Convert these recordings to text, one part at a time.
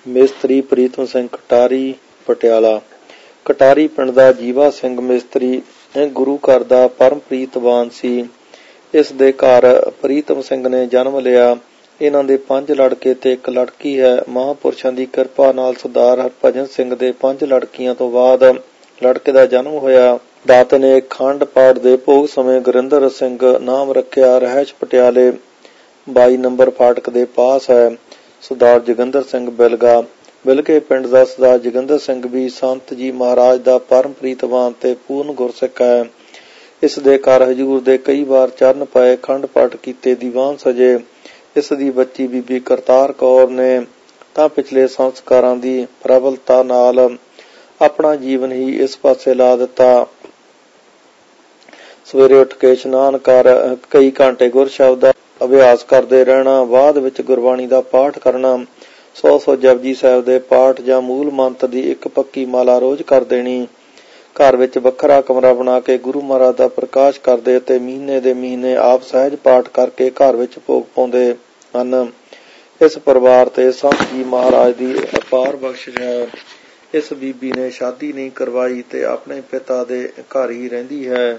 ਮਿਸਤਰੀ ਪ੍ਰੀਤਮ ਸਿੰਘ ਕਟਾਰੀ ਪਟਿਆਲਾ। ਕਟਾਰੀ ਪਿੰਡ ਦਾ ਜੀਵਾ ਸਿੰਘ ਮਿਸਤਰੀ ਗੁਰੂ ਘਰ ਦਾ ਪਰਮ ਪ੍ਰੀਤਵਾਨ ਸੀ। ਇਸ ਦੇ ਘਰ ਪ੍ਰੀਤਮ ਸਿੰਘ ਨੇ ਜਨਮ ਲਿਆ। ਇਹਨਾਂ ਦੇ 5 ਲੜਕੇ ਤੇ 1 ਲੜਕੀ ਹੈ। ਮਹਾਂਪੁਰਸ਼ਾਂ ਦੀ ਕਿਰਪਾ ਨਾਲ ਸਰਦਾਰ ਹਰਭਜਨ ਸਿੰਘ ਦੇ 5 ਲੜਕੀਆਂ ਤੋਂ ਬਾਅਦ ਲੜਕੇ ਦਾ ਜਨਮ ਹੋਇਆ। ਦਾਤੇ ਨੇ ਖੰਡ ਪਾਠ ਦੇ ਭੋਗ ਸਮੇਂ ਗੁਰਿੰਦਰ ਸਿੰਘ ਨਾਮ ਰੱਖਿਆ। ਰਹਿਸ਼ ਪਟਿਆਲੇ 22 ਨੰਬਰ ਫਾਟਕ ਦੇ ਪਾਸ ਹੈ। ਸਰਦਾਰ ਜੋਗਿੰਦਰ ਸਿੰਘ ਬਿਲਗਾ। ਬਿਲਗੇ ਪਿੰਡ ਦਾ ਸਰਦਾਰ ਜੋਗਿੰਦਰ ਸਿੰਘ ਵੀ ਸੰਤ ਜੀ ਮਹਾਰਾਜ ਦਾ ਪਰਮ ਪ੍ਰੀਤਵਾਨ ਤੇ ਪੂਰਨ ਗੁਰਸਿੱਖ ਹੈ। ਇਸ ਦੇ ਘਰ ਹਜ਼ੂਰ ਦੇ ਕਈ ਵਾਰ ਚਰਨ ਪਾਏ, ਖੰਡ ਪਾਠ ਕੀਤੇ, ਦੀਵਾਨ ਸਜੇ। ਇਸ ਦੀ ਬੱਚੀ ਬੀਬੀ ਕਰਤਾਰ ਕੌਰ ਨੇ ਤਾਂ ਪਿਛਲੇ ਸੰਸਕਾਰਾਂ ਦੀ ਪ੍ਰਬਲਤਾ ਨਾਲ ਆਪਣਾ ਜੀਵਨ ਹੀ ਇਸ ਪਾਸੇ ਲਾ ਦਿੱਤਾ। ਸਵੇਰੇ ਉੱਠ ਕੇ ਇਸ਼ਨਾਨ ਕਰ ਕਈ ਘੰਟੇ ਗੁਰ ਸ਼ਬਦ ਦਾ ਅਭਿਆਸ ਕਰਦੇ ਰਹਿਣਾ, ਬਾਅਦ ਵਿੱਚ ਗੁਰਬਾਣੀ ਦਾ ਪਾਠ ਕਰਨਾ, 100 ਜਪਜੀ ਸਾਹਿਬ ਦੇ ਪਾਠ ਜਾਂ ਮੂਲ ਮੰਤਰ ਦੀ 1 ਪੱਕੀ ਮਾਲਾ ਰੋਜ਼ ਕਰ ਦੇਣੀ। ਘਰ ਵਿੱਚ ਵੱਖਰਾ ਕਮਰਾ ਬਣਾ ਕੇ ਗੁਰੂ ਮਹਾਰਾਜ ਦਾ ਪ੍ਰਕਾਸ਼ ਕਰਦੇ ਅਤੇ ਮਹੀਨੇ ਦੇ ਮਹੀਨੇ ਆਪ ਸਹਿਜ ਪਾਠ ਕਰਕੇ ਘਰ ਵਿੱਚ ਭੋਗ ਪਾਉਂਦੇ ਹਨ। ਇਸ ਪਰਿਵਾਰ ਤੇ ਸੰਤ ਜੀ ਮਹਾਰਾਜ ਦੀ ਅਪਾਰ ਬਖਸ਼ਿਸ਼ ਹੈ। ਇਸ ਬੀਬੀ ਨੇ ਸ਼ਾਦੀ ਨਹੀਂ ਕਰਵਾਈ ਤੇ ਆਪਣੇ ਪਿਤਾ ਦੇ ਘਰ ਹੀ ਰਹਿੰਦੀ ਹੈ।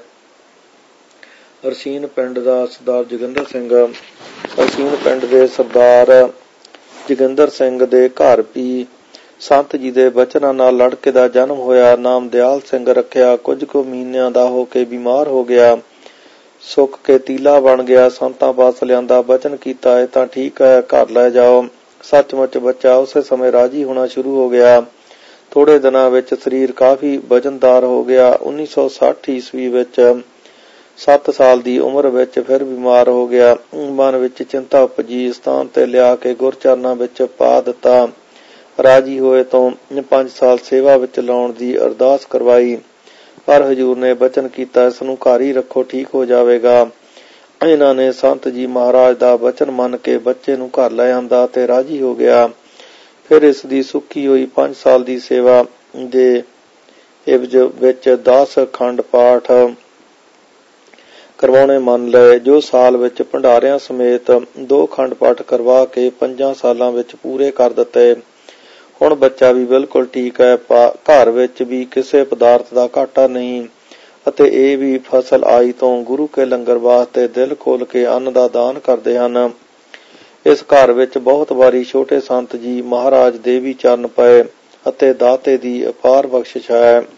ਰਸੀਨ ਪਿੰਡ ਦਾ ਸਰਦਾਰ ਜੋਗਿੰਦਰ ਸਿੰਘ। ਰਸੀਨ ਪਿੰਡ ਦੇ ਸਰਦਾਰ ਜੋਗਿੰਦਰ ਸਿੰਘ ਦੇ ਘਰ ਵੀ ਸੰਤ ਜੀ ਦੇ ਬਚਨਾਂ ਨਾਲ ਲੜਕੇ ਦਾ ਜਨਮ ਹੋਇਆ। ਨਾਮ ਦਿਆਲ ਸਿੰਘ ਰੱਖਿਆ। ਕੁਝ ਕੁ ਮਹੀਨਿਆਂ ਦਾ ਹੋ ਕੇ ਬਿਮਾਰ ਹੋ ਗਿਆ। ਸੁੱਕ ਕੇ ਤੀਲਾ ਬਣ ਗਿਆ। ਸੰਤਾਂ ਪਾਸ ਲਿਆਂਦਾ, ਬਚਨ ਕੀਤਾ, ਇਹ ਤਾਂ ਠੀਕ ਹੈ, ਘਰ ਲੈ ਜਾਓ। ਸੱਚਮੁੱਚ ਬੱਚਾ ਉਸੇ ਸਮੇਂ ਰਾਜੀ ਹੋਣਾ ਸ਼ੁਰੂ ਹੋ ਗਿਆ। ਥੋੜੇ ਦਿਨਾਂ ਵਿੱਚ ਸਰੀਰ ਕਾਫੀ ਵਜਨਦਾਰ ਹੋ ਗਿਆ। 1960 ਈਸਵੀ ਵਿੱਚ 7 ਸਾਲ ਦੀ ਉਮਰ ਵਿੱਚ ਫਿਰ ਬਿਮਾਰ ਹੋ ਗਿਆ। ਮਨ ਵਿੱਚ ਚਿੰਤਾ ਉਪਜੀ। ਸਥਾਨ ਤੇ ਲਿਆ ਕੇ ਗੁਰਚਰਨਾਂ ਵਿੱਚ ਪਾ ਦਿੱਤਾ। ਰਾਜੀ ਹੋਏ ਤੋਂ 5 ਸਾਲ ਸੇਵਾ ਵਿੱਚ ਲਾਉਣ ਦੀ ਅਰਦਾਸ ਕਰਵਾਈ, ਪਰ ਹਜ਼ੂਰ ਨੇ ਬਚਨ ਕੀਤਾ, ਇਸ ਨੂੰ ਘਰ ਹੀ ਰੱਖੋ, ਠੀਕ ਹੋ ਜਾਵੇਗਾ। ਇਹਨਾਂ ਨੇ ਸੰਤ ਜੀ ਮਹਾਰਾਜ ਦਾ ਬਚਨ ਮੰਨ ਕੇ ਬੱਚੇ ਨੂੰ ਘਰ ਲੈ ਆਂਦਾ ਤੇ ਰਾਜੀ ਹੋ ਗਿਆ। ਫਿਰ ਇਸ ਦੀ ਸੁੱਕੀ ਹੋਈ 5 ਸਾਲ ਦੀ ਸੇਵਾ ਦੇ ਇਵਜ਼ ਵਿੱਚ 10 ਖੰਡ ਪਾਠ ਕਰਵਾਉਣੇ ਮੰਨ ਲਏ, ਜੋ ਸਾਲ ਵਿੱਚ ਭੰਡਾਰਿਆਂ ਸਮੇਤ 2 ਖੰਡ ਪਾਠ ਕਰਵਾ ਕੇ 5 ਸਾਲਾਂ ਵਿੱਚ ਪੂਰੇ ਕਰ ਦਿੱਤੇ। ਹੁਣ ਬੱਚਾ ਵੀ ਬਿਲਕੁਲ ਠੀਕ ਹੈ। ਘਰ ਵਿੱਚ ਵੀ ਕਿਸੇ ਪਦਾਰਥ ਦਾ ਘਾਟਾ ਨਹੀਂ ਅਤੇ ਇਹ ਵੀ ਫਸਲ ਆਈ ਤੋਂ ਗੁਰੂ ਕੇ ਲੰਗਰ ਵਾਸਤੇ ਦਿਲ ਖੋਲ ਕੇ ਅੰਨ ਦਾ ਦਾਨ ਕਰਦੇ ਹਨ। ਇਸ ਘਰ ਵਿੱਚ ਬਹੁਤ ਵਾਰੀ ਛੋਟੇ ਸੰਤ ਜੀ ਮਹਾਰਾਜ ਦੇ ਵੀ ਚਰਨ ਪਏ ਅਤੇ ਦਾਤੇ ਦੀ ਅਪਾਰ ਬਖਸ਼ਿਸ਼ ਹੈ।